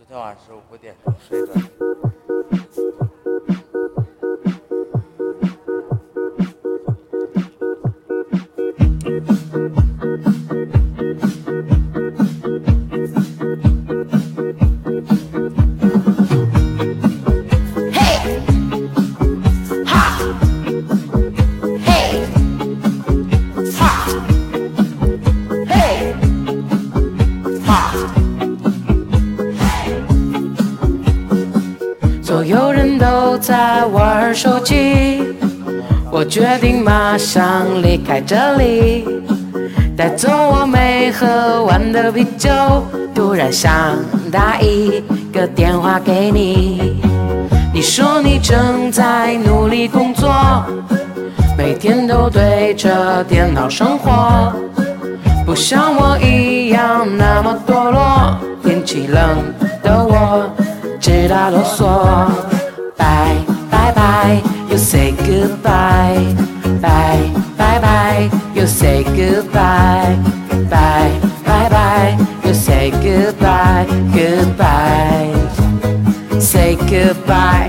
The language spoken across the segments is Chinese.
昨天晚上5点钟睡的。 所有人都在玩手机，我决定马上离开这里，带走我没喝完的啤酒。突然想打一个电话给你，你说你正在努力工作，每天都对着电脑生活，不像我一样那么堕落。天气冷的我知道啰嗦。Bye bye bye, you say goodbye. Bye bye bye, you say goodbye. Bye bye bye, you say goodbye. Goodbye, say goodbye.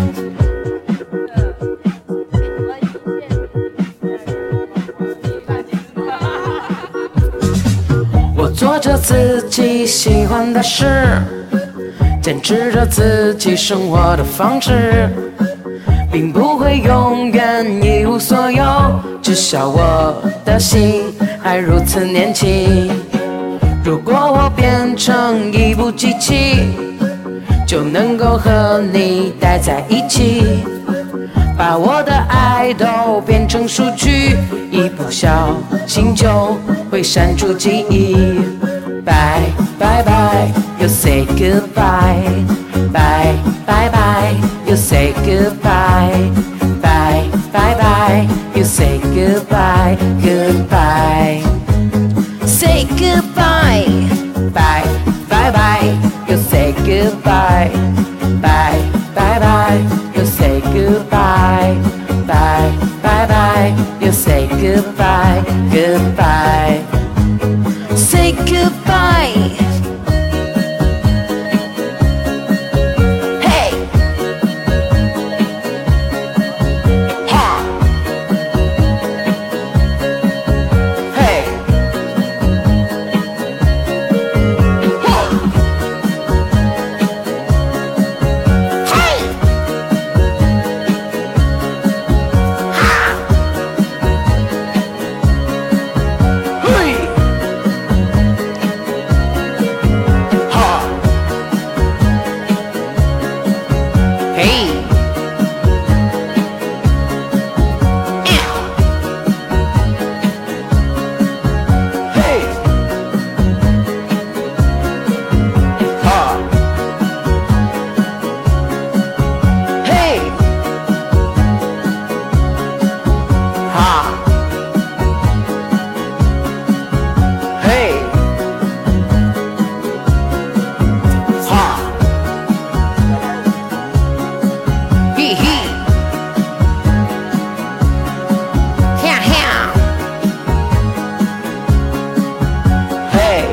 我做着自己喜欢的事，坚持着自己生活的方式，并不会永远一无所有，至少我的心还如此年轻。如果我变成一部机器，就能够和你待在一起，把我的爱都变成数据，一不小心就会删除记忆。Bye bye bye, you say goodbye. Bye bye bye, you say goodbye. Bye bye bye, you say goodbye. Goodbye, say goodbye. Bye bye bye, you say goodbye. Bye bye bye, you say goodbye. Bye bye bye, you say goodbye. Goodbye, say goodbye. Hey, ha, hey, hey, hey, ha, hey. Hey, hey, ha, hey, ha, hey, ha. Hee hee, ha ha, hey,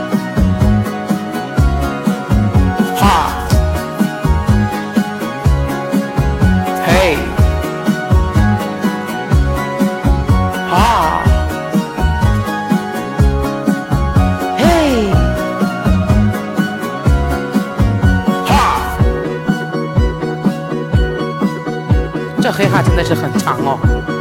ha, hey, ha, hey, ha。这黑哈真的是很长哦。